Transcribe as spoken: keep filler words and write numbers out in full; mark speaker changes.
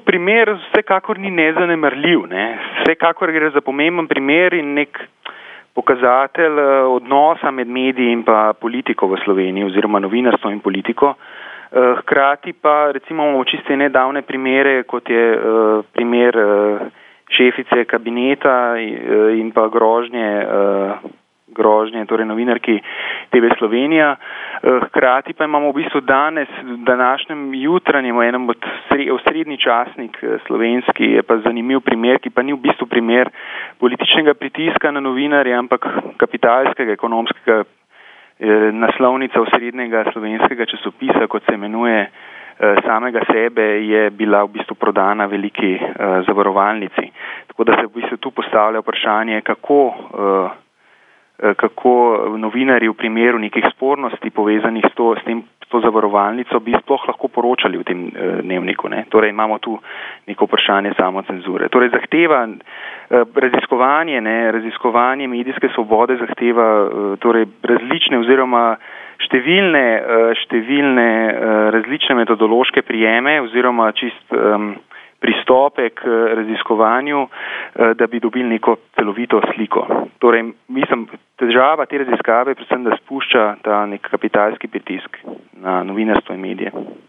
Speaker 1: primer vsekakor ni nezanemarljiv, ne. Vsekakor gre za pomemben primer in nek pokazatelj odnosa med mediji in pa politiko v Sloveniji oziroma novinarstvo in politiko. Hkrati pa recimo imamo čiste nedavne primere, kot je primer šefice kabineta in pa grožnje, grožnje, torej novinarki T V Slovenija. Hkrati pa imamo v bistvu danes, v današnjem jutranjem, enem od osrednji časnik slovenski, je pa zanimiv primer, ki pa ni v bistvu primer političnega pritiska na novinarje, ampak kapitalskega, ekonomskega naslovnica osrednjega slovenskega časopisa, kot se imenuje, samega sebe, je bila v bistvu prodana veliki zavarovalnici. Tako da se v bistvu tu postavlja vprašanje, kako kako novinarji v primeru nekih spornosti povezanih s to, s tem, s to zavarovalnico bi sploh lahko poročali v tem dnevniku, ne. Torej imamo tu neko vprašanje samocenzure. Torej zahteva raziskovanje, ne, raziskovanje medijske svobode zahteva torej različne oziroma številne, številne različne metodološke prijeme oziroma čist um, pristope k raziskovanju, da bi dobili neko celovito sliko. Torej, mislim, težava te raziskave je predvsem, da spušča ta nek kapitalski pritisk na novinarstvo in medije.